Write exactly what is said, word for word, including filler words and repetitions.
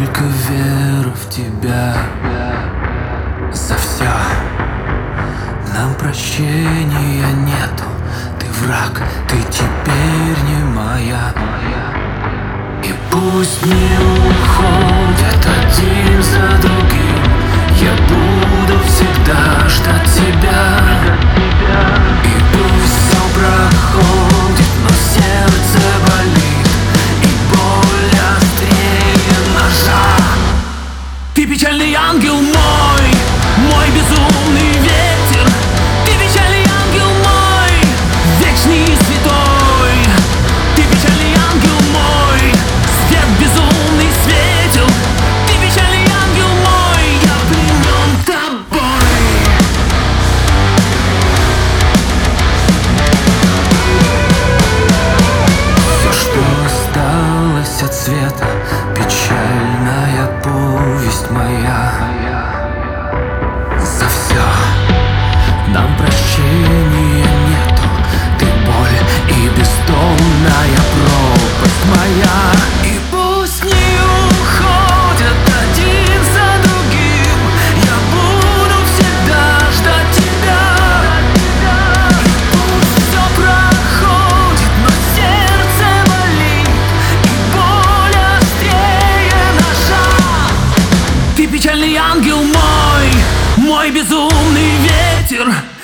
только веру в тебя. За все нам прощения нету. Ты враг, ты теперь не моя. И пусть не уходят один за другим, я буду всегда ждать тебя. И пусть все проходит, но сердце болит, и боль острее ножа. Ты печальный ангел мой, мой безумный ветер. Ты печальный ангел мой, вечный и святой. Ты печальный ангел мой, свет безумный светил. Ты печальный ангел мой, я пленен тобой. Все, что осталось от света, печальная повесть моя. За все нам прощения нету. Ты боль и бездонная пропасть моя. И пусть не уходят один за другим, я буду всегда ждать тебя. И пусть все проходит, но сердце болит, и боль острее ножа. Ты печальный ангел мой, мой безумный ветер.